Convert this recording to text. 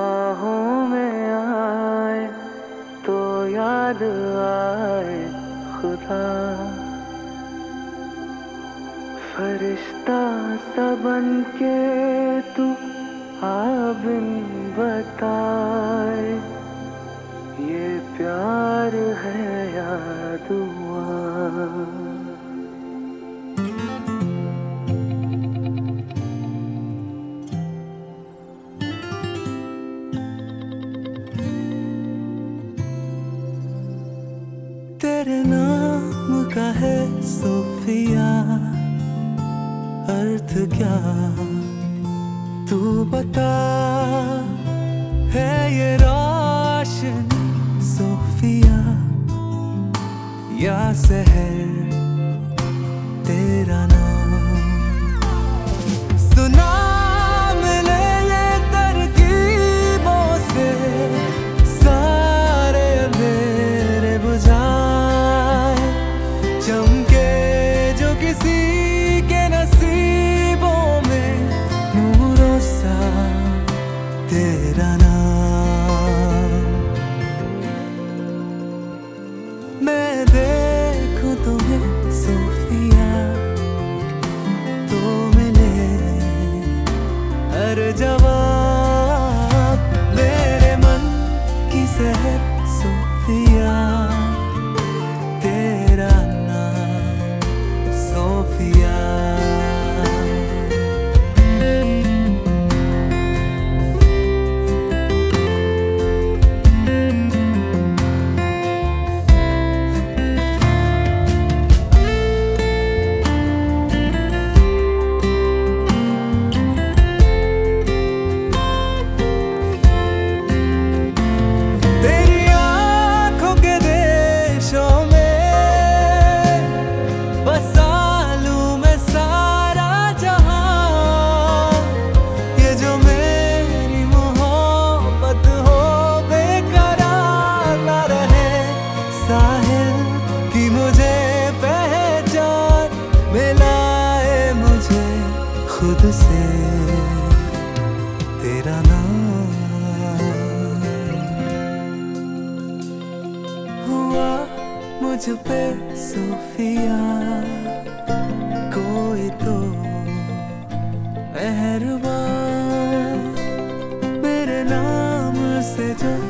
बाहों में आए तो याद आए खुदा। फरिश्ता सा बन के तू आ बिन बताए, ये प्यार है या दुआ। तेरे नाम का है सोफिया, अर्थ क्या तू बता। है ये रोशनी सोफिया या सहर तेरा नाम। सुना मिले ये तरकीबों से सारे मेरे बुझाए, चमके जो किसी के नसीबों में नूरों सा तेरा नाम। मैं देखूं तुम्हें सोफिया तो मिले हर जवाब। मेरे मन की सहर सोफिया तेरा नाम सोफिया। खुद से तेरा नाम हुआ मुझ पे सोफिया, कोई तो मेहरबान मेरे नाम से जो